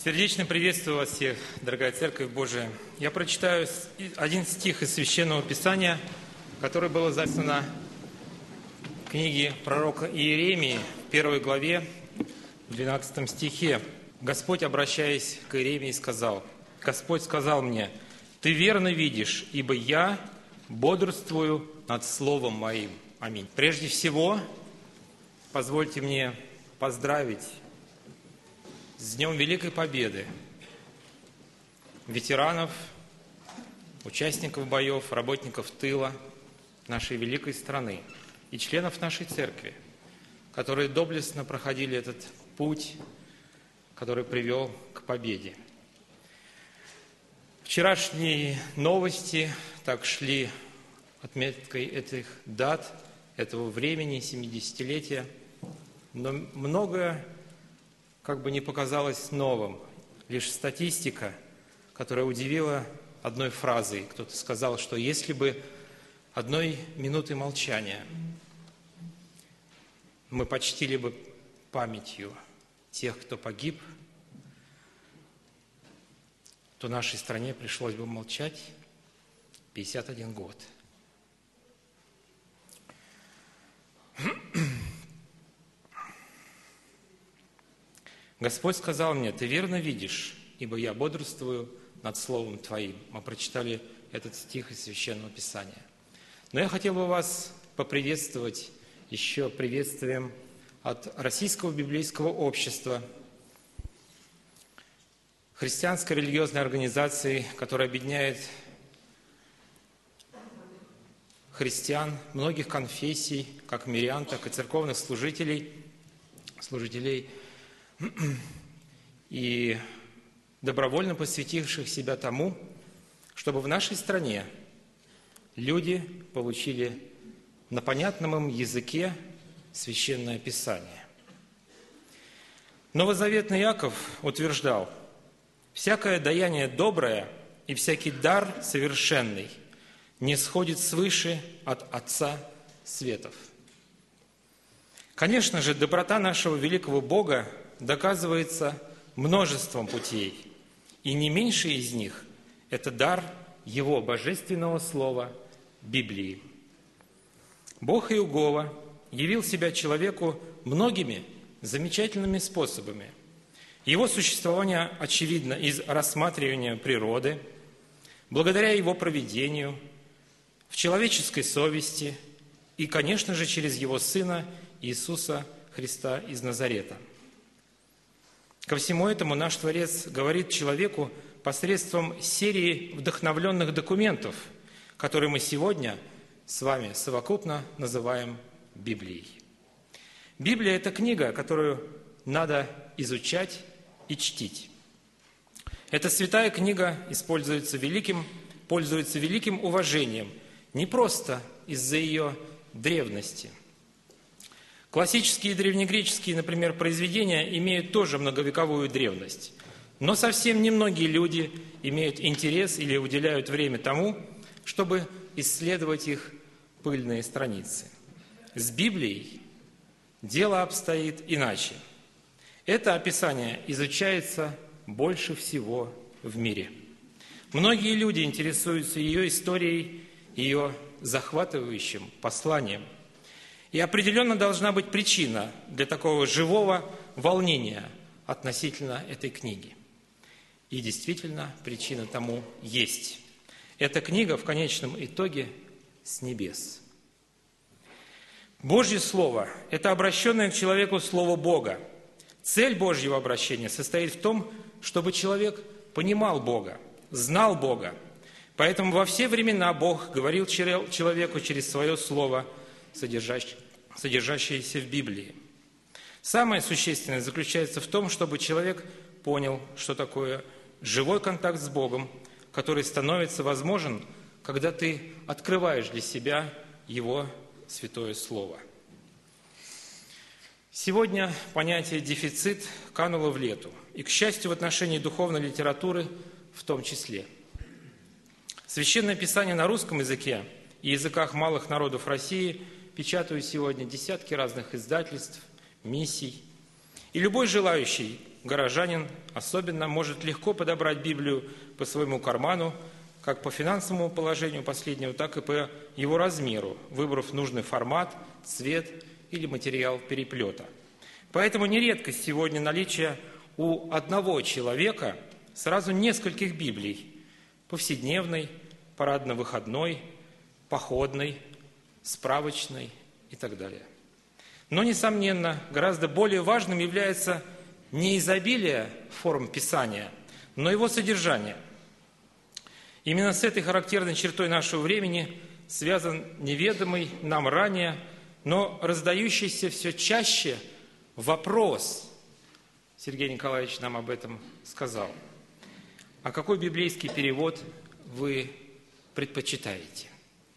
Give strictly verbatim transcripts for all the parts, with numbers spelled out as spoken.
Сердечно приветствую вас всех, дорогая Церковь Божия. Я прочитаю один стих из Священного Писания, который был записан в книге пророка Иеремии, в первой главе, в двенадцатом стихе. Господь, обращаясь к Иеремии, сказал: «Господь сказал мне: ты верно видишь, ибо я бодрствую над словом моим». Аминь. Прежде всего, позвольте мне поздравить с Днем Великой Победы ветеранов, участников боев, работников тыла нашей великой страны и членов нашей церкви, которые доблестно проходили этот путь, который привел к победе. Вчерашние новости так шли отметкой этих дат, этого времени, семидесятилетия, но многое как бы не показалось новым. Лишь статистика, которая удивила одной фразой. Кто-то сказал, что если бы одной минуты молчания мы почтили бы памятью тех, кто погиб, то нашей стране пришлось бы молчать пятьдесят один год. Господь сказал мне: ты верно видишь, ибо я бодрствую над Словом Твоим. Мы прочитали этот стих из Священного Писания. Но я хотел бы вас поприветствовать еще приветствием от Российского библейского общества, христианской религиозной организации, которая объединяет христиан многих конфессий, как мирян, так и церковных служителей, служителей и добровольно посвятивших себя тому, чтобы в нашей стране люди получили на понятном им языке Священное Писание. Новозаветный Иаков утверждал: «Всякое даяние доброе и всякий дар совершенный не сходит свыше от Отца светов». Конечно же, доброта нашего великого Бога доказывается множеством путей, и не меньший из них – это дар Его божественного слова Библии. Бог Иегова явил себя человеку многими замечательными способами. Его существование очевидно из рассматривания природы, благодаря Его провидению, в человеческой совести и, конечно же, через Его Сына Иисуса Христа из Назарета. Ко всему этому наш Творец говорит человеку посредством серии вдохновленных документов, которые мы сегодня с вами совокупно называем Библией. Библия – это книга, которую надо изучать и чтить. Эта святая книга используется великим, пользуется великим уважением не просто из-за ее древности. Классические и древнегреческие, например, произведения имеют тоже многовековую древность, но совсем немногие люди имеют интерес или уделяют время тому, чтобы исследовать их пыльные страницы. С Библией дело обстоит иначе. Это описание изучается больше всего в мире. Многие люди интересуются ее историей, ее захватывающим посланием. И определенно должна быть причина для такого живого волнения относительно этой книги. И действительно, причина тому есть. Эта книга в конечном итоге с небес. Божье Слово – это обращенное к человеку Слово Бога. Цель Божьего обращения состоит в том, чтобы человек понимал Бога, знал Бога. Поэтому во все времена Бог говорил человеку через свое Слово, содержащееся в Библии. Самое существенное заключается в том, чтобы человек понял, что такое живой контакт с Богом, который становится возможен, когда ты открываешь для себя Его Святое Слово. Сегодня понятие «дефицит» кануло в лету, и, к счастью, в отношении духовной литературы в том числе. Священное Писание на русском языке и языках малых народов России печатают сегодня десятки разных издательств, миссий. И любой желающий горожанин особенно может легко подобрать Библию по своему карману, как по финансовому положению последнего, так и по его размеру, выбрав нужный формат, цвет или материал переплета. Поэтому не редкость сегодня наличие у одного человека сразу нескольких Библий: повседневной, парадно-выходной, походной, справочной и так далее. Но, несомненно, гораздо более важным является не изобилие форм Писания, но его содержание. Именно с этой характерной чертой нашего времени связан неведомый нам ранее, но раздающийся все чаще вопрос. Сергей Николаевич нам об этом сказал. А какой библейский перевод вы предпочитаете?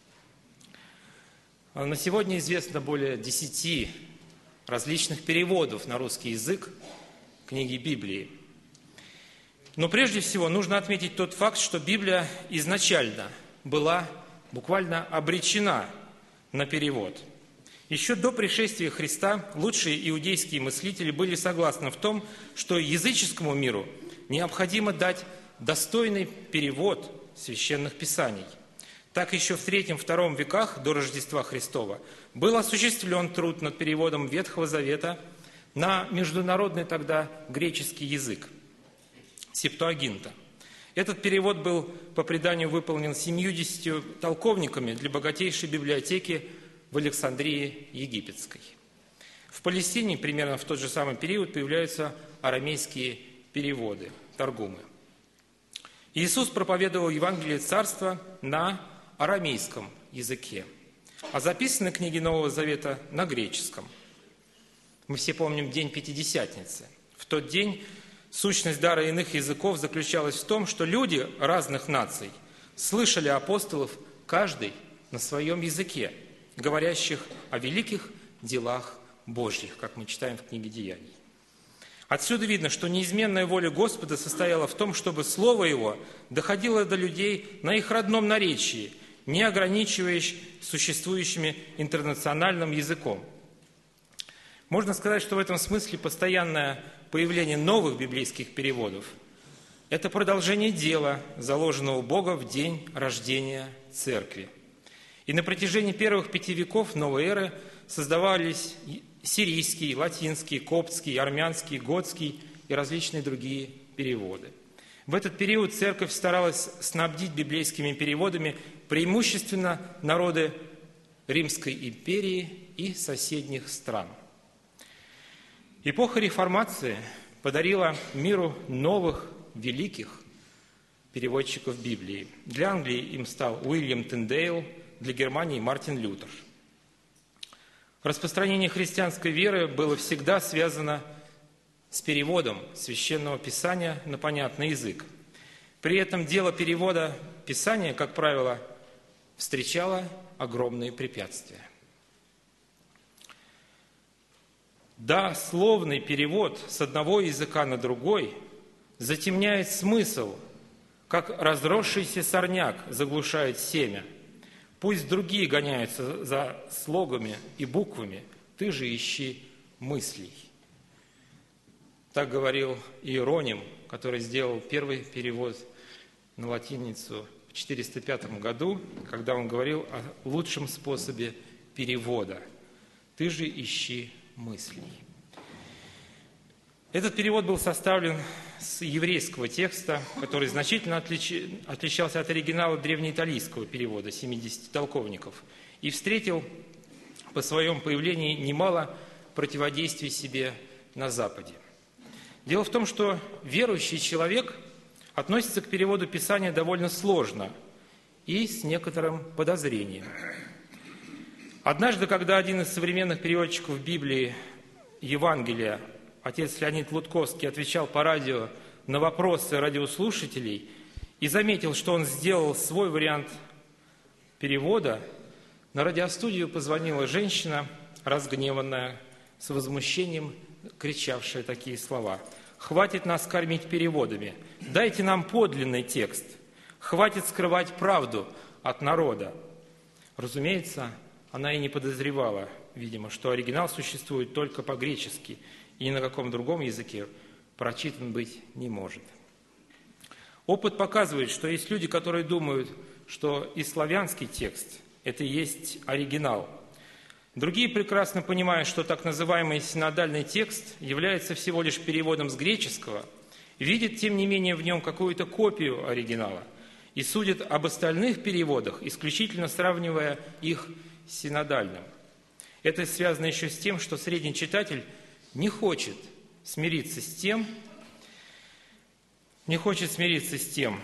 На сегодня известно более десяти различных переводов на русский язык книги Библии. Но прежде всего нужно отметить тот факт, что Библия изначально была буквально обречена на перевод. Еще до пришествия Христа лучшие иудейские мыслители были согласны в том, что языческому миру необходимо дать достойный перевод священных писаний. Так еще в третьем-втором веках до Рождества Христова был осуществлен труд над переводом Ветхого Завета на международный тогда греческий язык – Септуагинта. Этот перевод был, по преданию, выполнен семьюдесятью толковниками для богатейшей библиотеки в Александрии Египетской. В Палестине примерно в тот же самый период появляются арамейские переводы, таргумы. Иисус проповедовал Евангелие Царства на арамейском языке, а записаны книги Нового Завета на греческом. Мы все помним День Пятидесятницы. В тот день сущность дара иных языков заключалась в том, что люди разных наций слышали апостолов каждый на своем языке, говорящих о великих делах Божьих, как мы читаем в книге Деяний. Отсюда видно, что неизменная воля Господа состояла в том, чтобы Слово Его доходило до людей на их родном наречии, не ограничиваясь существующим интернациональным языком. Можно сказать, что в этом смысле постоянное появление новых библейских переводов – это продолжение дела, заложенного Богом в день рождения Церкви. И на протяжении первых пяти веков новой эры создавались сирийский, латинский, коптский, армянский, готский и различные другие переводы. В этот период Церковь старалась снабдить библейскими переводами преимущественно народы Римской империи и соседних стран. Эпоха Реформации подарила миру новых великих переводчиков Библии. Для Англии им стал Уильям Тиндейл, для Германии Мартин Лютер. Распространение христианской веры было всегда связано с переводом Священного Писания на понятный язык. При этом дело перевода Писания, как правило, встречало огромные препятствия. Дословный перевод с одного языка на другой затемняет смысл, как разросшийся сорняк заглушает семя. Пусть другие гоняются за слогами и буквами, ты же ищи мыслей. Так говорил Иероним, который сделал первый перевод на латиницу в четыреста пятом году, когда он говорил о лучшем способе перевода. Ты же ищи мыслей. Этот перевод был составлен с еврейского текста, который значительно отличи, отличался от оригинала древнеиталийского перевода семидесяти толковников и встретил по своему появлении немало противодействий себе на Западе. Дело в том, что верующий человек относится к переводу Писания довольно сложно и с некоторым подозрением. Однажды, когда один из современных переводчиков Библии Евангелия, отец Леонид Лутковский, отвечал по радио на вопросы радиослушателей и заметил, что он сделал свой вариант перевода, на радиостудию позвонила женщина, разгневанная, с возмущением кричавшая такие слова: «Хватит нас кормить переводами, дайте нам подлинный текст, хватит скрывать правду от народа». Разумеется, она и не подозревала, видимо, что оригинал существует только по-гречески, и ни на каком другом языке прочитан быть не может. Опыт показывает, что есть люди, которые думают, что и славянский текст – это и есть оригинал. Другие прекрасно понимают, что так называемый синодальный текст является всего лишь переводом с греческого, видят, тем не менее, в нем какую-то копию оригинала и судят об остальных переводах, исключительно сравнивая их с синодальным. Это связано еще с тем, что средний читатель не хочет смириться с тем, не хочет смириться с тем,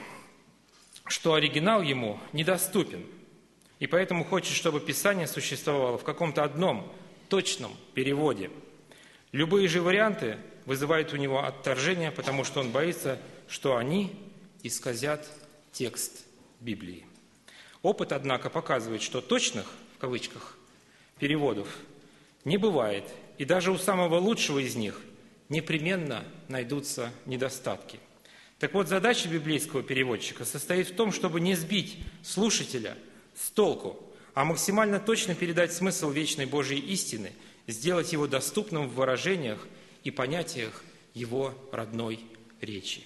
что оригинал ему недоступен, и поэтому хочет, чтобы Писание существовало в каком-то одном точном переводе. Любые же варианты вызывают у него отторжение, потому что он боится, что они исказят текст Библии. Опыт, однако, показывает, что точных, в кавычках, переводов не бывает, и даже у самого лучшего из них непременно найдутся недостатки. Так вот, задача библейского переводчика состоит в том, чтобы не сбить слушателя с толку, а максимально точно передать смысл вечной Божьей истины, сделать его доступным в выражениях и понятиях его родной речи.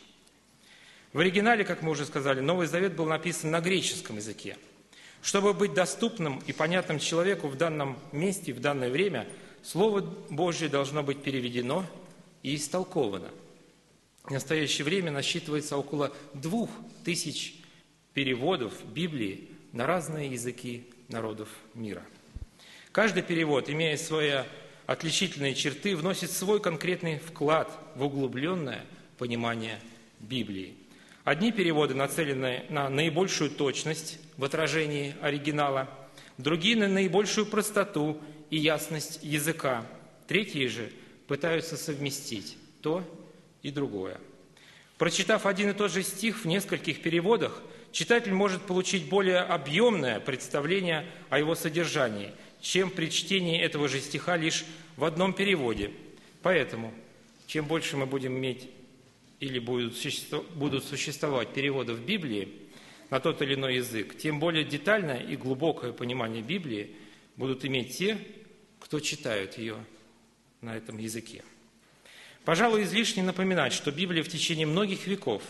В оригинале, как мы уже сказали, Новый Завет был написан на греческом языке. Чтобы быть доступным и понятным человеку в данном месте, в данное время, Слово Божье должно быть переведено и истолковано. В настоящее время насчитывается около двух тысяч переводов Библии на разные языки народов мира. Каждый перевод, имея свои отличительные черты, вносит свой конкретный вклад в углубленное понимание Библии. Одни переводы нацелены на наибольшую точность в отражении оригинала, другие на наибольшую простоту и ясность языка, третьи же пытаются совместить то и другое. Прочитав один и тот же стих в нескольких переводах, читатель может получить более объемное представление о его содержании, чем при чтении этого же стиха лишь в одном переводе. Поэтому, чем больше мы будем иметь или будут существовать переводов Библии на тот или иной язык, тем более детальное и глубокое понимание Библии будут иметь те, кто читают ее на этом языке. Пожалуй, излишне напоминать, что Библия в течение многих веков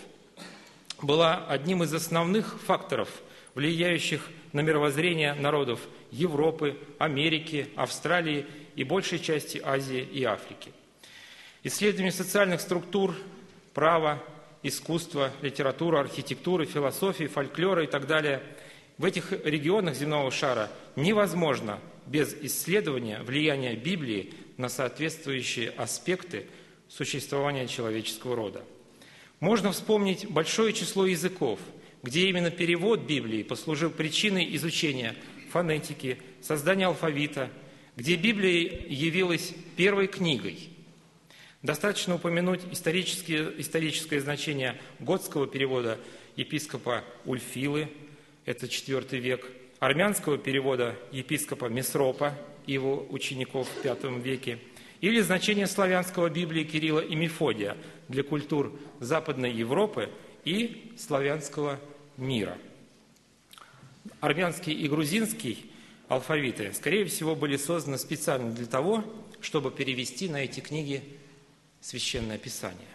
была одним из основных факторов, влияющих на мировоззрение народов Европы, Америки, Австралии и большей части Азии и Африки. Исследование социальных структур, права, искусства, литературы, архитектуры, философии, фольклора и так далее в этих регионах земного шара невозможно без исследования влияния Библии на соответствующие аспекты существования человеческого рода. Можно вспомнить большое число языков, где именно перевод Библии послужил причиной изучения фонетики, создания алфавита, где Библия явилась первой книгой. Достаточно упомянуть исторические, историческое значение готского перевода епископа Ульфилы, это четвёртый век, армянского перевода епископа Месропа и его учеников в пятом веке, или значение славянского Библии Кирилла и Мефодия для культур Западной Европы и славянского мира. Армянский и грузинский алфавиты, скорее всего, были созданы специально для того, чтобы перевести на эти книги Священное Писание.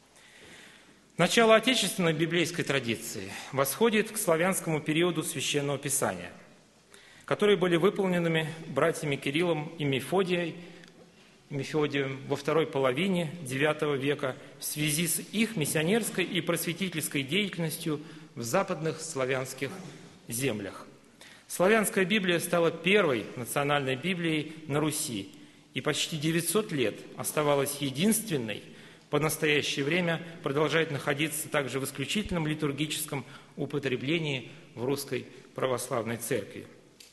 Начало отечественной библейской традиции восходит к славянскому периоду Священного Писания, которые были выполненными братьями Кириллом и Мефодией, Мефодием во второй половине девятого века в связи с их миссионерской и просветительской деятельностью в западных славянских землях. Славянская Библия стала первой национальной Библией на Руси и почти девятьсот лет оставалась единственной, по настоящее время продолжает находиться также в исключительном литургическом употреблении в Русской Православной Церкви.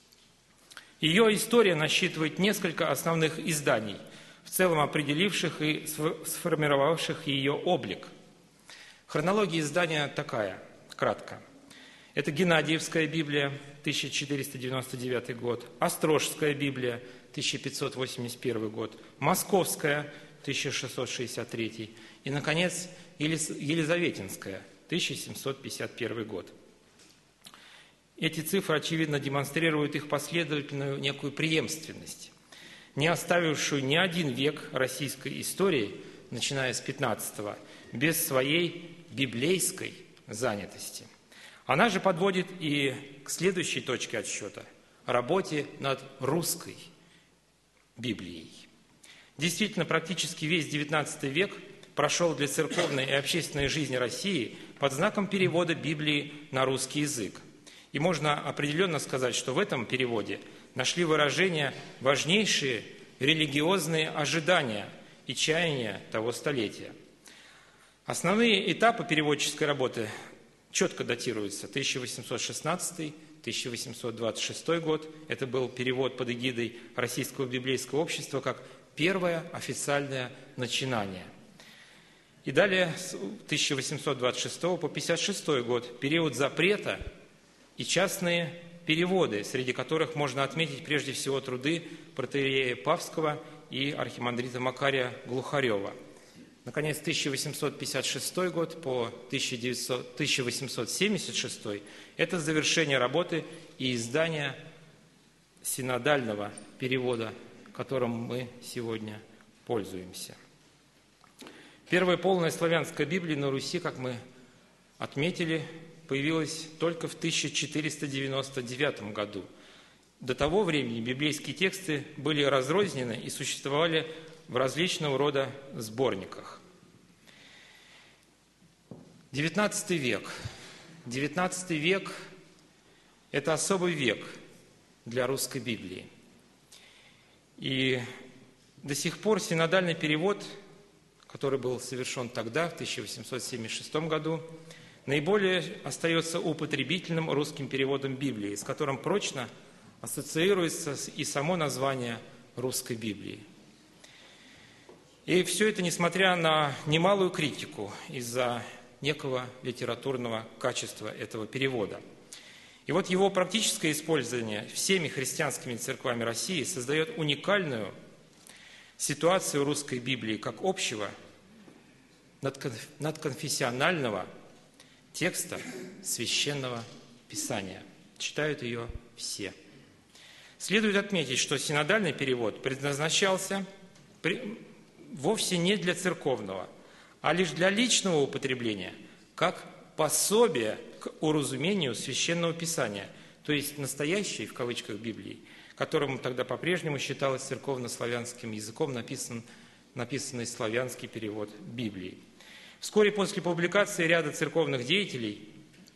Ее история насчитывает несколько основных изданий, в целом определивших и сформировавших ее облик. Хронология издания такая, кратко. Это Геннадиевская Библия, тысяча четыреста девяносто девятый год, Острожская Библия, тысяча пятьсот восемьдесят первый год, Московская, тысяча шестьсот шестьдесят третий и, наконец, Елизаветинская, тысяча семьсот пятьдесят первый год. Эти цифры, очевидно, демонстрируют их последовательную некую преемственность, не оставившую ни один век российской истории начиная с пятнадцатого, без своей библейской занятости. Она же подводит и к следующей точке отсчета – работе над русской Библией. Действительно, практически весь девятнадцатый век прошел для церковной и общественной жизни России под знаком перевода Библии на русский язык. И можно определенно сказать, что в этом переводе нашли выражение важнейшие религиозные ожидания и чаяния того столетия. Основные этапы переводческой работы четко датируются. тысяча восемьсот шестнадцатый — тысяча восемьсот двадцать шестой год. Это был перевод под эгидой Российского библейского общества как первое официальное начинание. И далее с тысяча восемьсот двадцать шестого по пятьдесят шестой год период запрета и частные переводы, среди которых можно отметить прежде всего труды протоиерея Павского и архимандрита Макария Глухарева. Наконец, тысяча восемьсот пятьдесят шестой год по тысяча восемьсот семьдесят шестой – это завершение работы и издание синодального перевода, которым мы сегодня пользуемся. Первая полная славянская Библия на Руси, как мы отметили, появилась только в тысяча четыреста девяносто девятом году. До того времени библейские тексты были разрознены и существовали в различного рода сборниках. девятнадцатый век. девятнадцатый век – это особый век для русской Библии. И до сих пор синодальный перевод, который был совершен тогда, в тысяча восемьсот семьдесят шестом году, наиболее остается употребительным русским переводом Библии, с которым прочно ассоциируется и само название русской Библии. И все это несмотря на немалую критику из-за некого литературного качества этого перевода. И вот его практическое использование всеми христианскими церквами России создает уникальную ситуацию русской Библии как общего надконфессионального текста Священного Писания. Читают ее все. Следует отметить, что синодальный перевод предназначался вовсе не для церковного, а лишь для личного употребления, как пособие к уразумению Священного Писания, то есть настоящей, в кавычках, Библии, которому тогда по-прежнему считалось церковно-славянским языком написан, написанный славянский перевод Библии. Вскоре после публикации ряда церковных деятелей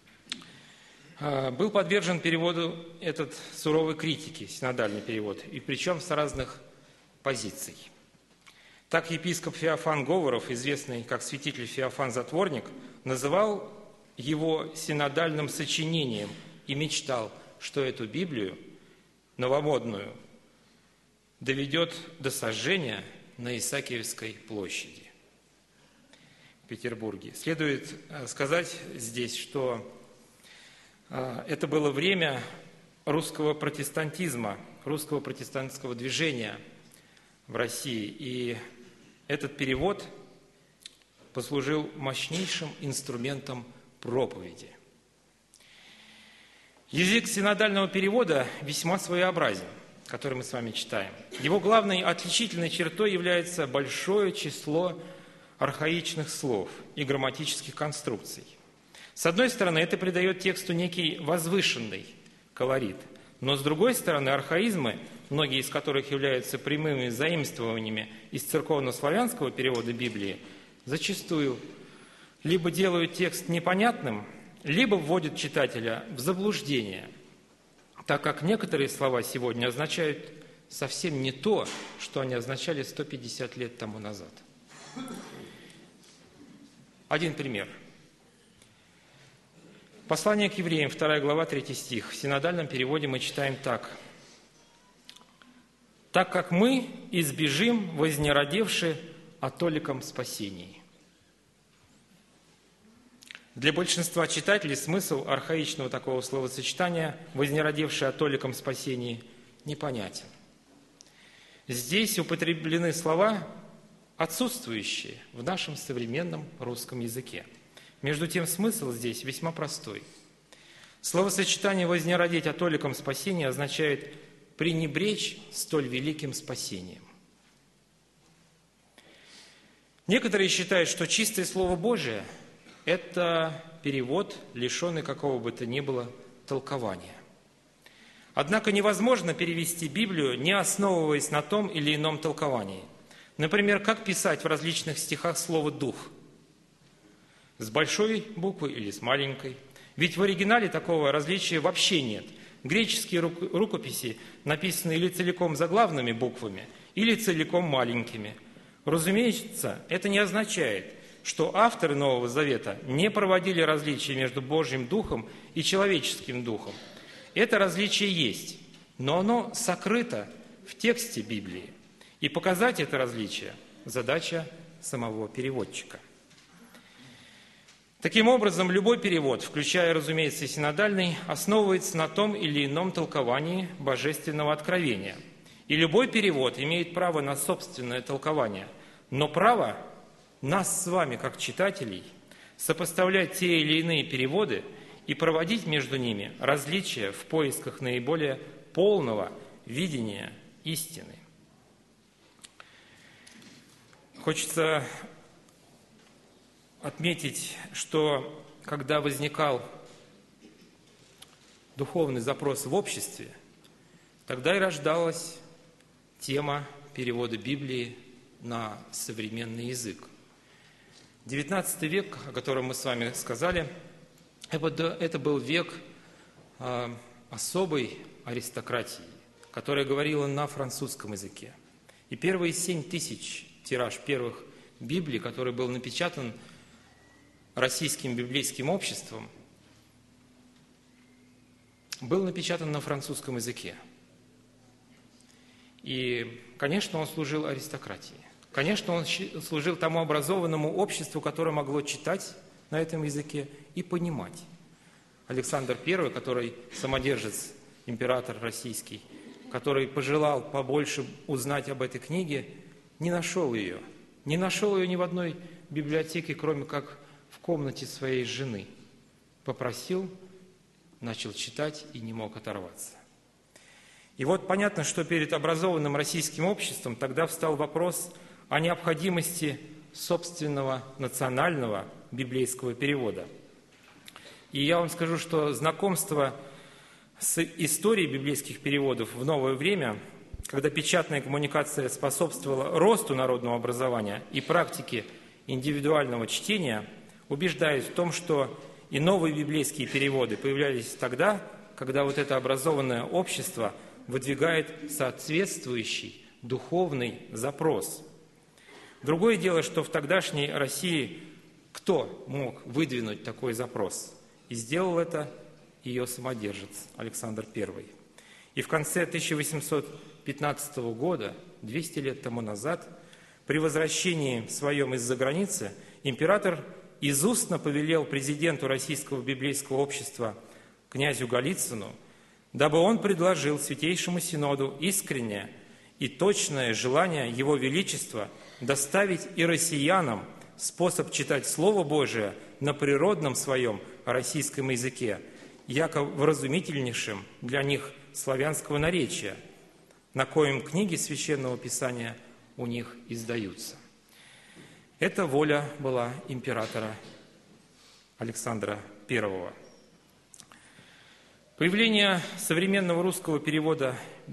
был подвержен переводу этот суровой критики, синодальный перевод, и причем с разных позиций. Так епископ Феофан Говоров, известный как святитель Феофан Затворник, называл его синодальным сочинением и мечтал, что эту Библию, новомодную, доведет до сожжения на Исаакиевской площади в Петербурге. Следует сказать здесь, что это было время русского протестантизма, русского протестантского движения в России, и этот перевод послужил мощнейшим инструментом проповеди. Язык синодального перевода весьма своеобразен, который мы с вами читаем. Его главной отличительной чертой является большое число архаичных слов и грамматических конструкций. С одной стороны, это придает тексту некий возвышенный колорит, но с другой стороны, архаизмы, многие из которых являются прямыми заимствованиями из церковно-славянского перевода Библии, зачастую либо делают текст непонятным, либо вводят читателя в заблуждение, так как некоторые слова сегодня означают совсем не то, что они означали сто пятьдесят лет тому назад. Один пример. Послание к евреям, вторая глава, третий стих. В синодальном переводе мы читаем так. «Так как мы избежим, вознеродевши о толиком спасении». Для большинства читателей смысл архаичного такого словосочетания «вознеродевши о толиком спасении» непонятен. Здесь употреблены слова, отсутствующие в нашем современном русском языке. Между тем, смысл здесь весьма простой. Словосочетание «вознеродеть о толиком спасении» означает пренебречь столь великим спасением. Некоторые считают, что чистое Слово Божие – это перевод, лишенный какого бы то ни было толкования. Однако невозможно перевести Библию, не основываясь на том или ином толковании. Например, как писать в различных стихах слово «дух»? С большой буквы или с маленькой? Ведь в оригинале такого различия вообще нет. Греческие рукописи написаны или целиком заглавными буквами, или целиком маленькими. Разумеется, это не означает, что авторы Нового Завета не проводили различия между Божьим Духом и человеческим Духом. Это различие есть, но оно сокрыто в тексте Библии. И показать это различие – задача самого переводчика. Таким образом, любой перевод, включая, разумеется, и синодальный, основывается на том или ином толковании божественного откровения. И любой перевод имеет право на собственное толкование, но право нас с вами, как читателей, сопоставлять те или иные переводы и проводить между ними различия в поисках наиболее полного видения истины. Хочется отметить, что когда возникал духовный запрос в обществе, тогда и рождалась тема перевода Библии на современный язык. девятнадцатый век, о котором мы с вами сказали, это был век особой аристократии, которая говорила на французском языке. И первые семь тысяч тираж первых Библий, который был напечатан Российским библейским обществом, был напечатан на французском языке. И, конечно, он служил аристократии. Конечно, он служил тому образованному обществу, которое могло читать на этом языке и понимать. Александр Первый, который самодержец, император российский, который пожелал побольше узнать об этой книге, не нашел ее. Не нашел ее ни в одной библиотеке, кроме как в комнате своей жены. Попросил, начал читать и не мог оторваться. И вот понятно, что перед образованным российским обществом тогда встал вопрос о необходимости собственного национального библейского перевода. И я вам скажу, что знакомство с историей библейских переводов в новое время, когда печатная коммуникация способствовала росту народного образования и практике индивидуального чтения, убеждаюсь в том, что и новые библейские переводы появлялись тогда, когда вот это образованное общество выдвигает соответствующий духовный запрос. Другое дело, что в тогдашней России кто мог выдвинуть такой запрос? И сделал это ее самодержец Александр Первый. И в конце тысяча восемьсот пятнадцатого года, двести лет тому назад, при возвращении своем из-за границы, император изустно повелел президенту Российского библейского общества князю Голицыну, дабы он предложил Святейшему Синоду искреннее и точное желание Его Величества доставить и россиянам способ читать Слово Божие на природном своем российском языке, яко вразумительнейшим для них славянского наречия, на коем книги Священного Писания у них издаются. Это воля была императора Александра Первого. Появление современного русского перевода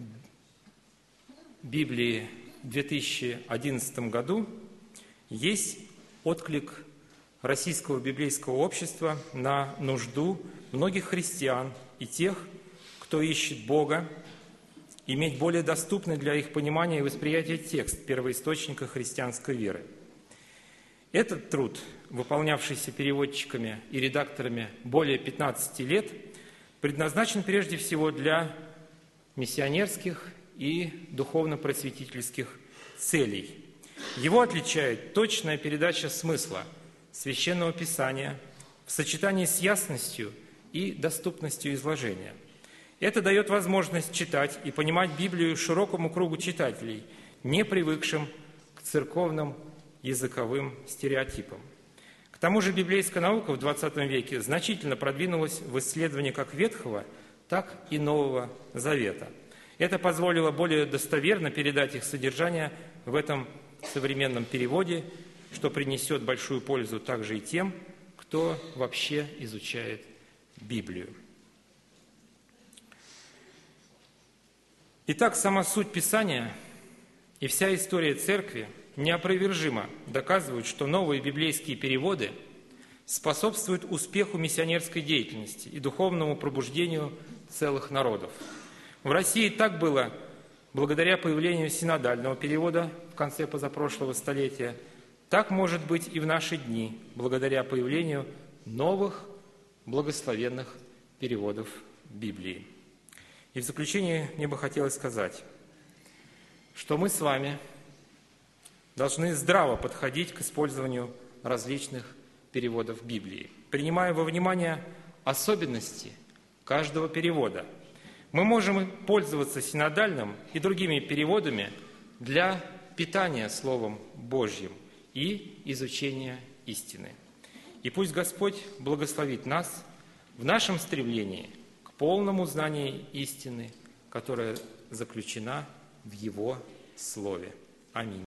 Библии в две тысячи одиннадцатом году есть отклик Российского библейского общества на нужду многих христиан и тех, кто ищет Бога, иметь более доступный для их понимания и восприятия текст первоисточника христианской веры. Этот труд, выполнявшийся переводчиками и редакторами более пятнадцати лет, предназначен прежде всего для миссионерских и духовно-просветительских целей. Его отличает точная передача смысла Священного Писания в сочетании с ясностью и доступностью изложения. Это дает возможность читать и понимать Библию широкому кругу читателей, не привыкшим к церковным языковым стереотипам. К тому же библейская наука в двадцатом веке значительно продвинулась в исследовании как Ветхого, так и Нового Завета. Это позволило более достоверно передать их содержание в этом современном переводе, что принесет большую пользу также и тем, кто вообще изучает Библию. Итак, сама суть Писания и вся история Церкви неопровержимо доказывают, что новые библейские переводы способствуют успеху миссионерской деятельности и духовному пробуждению целых народов. В России так было благодаря появлению синодального перевода в конце позапрошлого столетия, так может быть и в наши дни, благодаря появлению новых благословенных переводов Библии. И в заключение мне бы хотелось сказать, что мы с вами должны здраво подходить к использованию различных переводов Библии, принимая во внимание особенности каждого перевода. Мы можем пользоваться синодальным и другими переводами для питания Словом Божьим и изучения истины. И пусть Господь благословит нас в нашем стремлении к полному знанию истины, которая заключена в Его Слове. Аминь.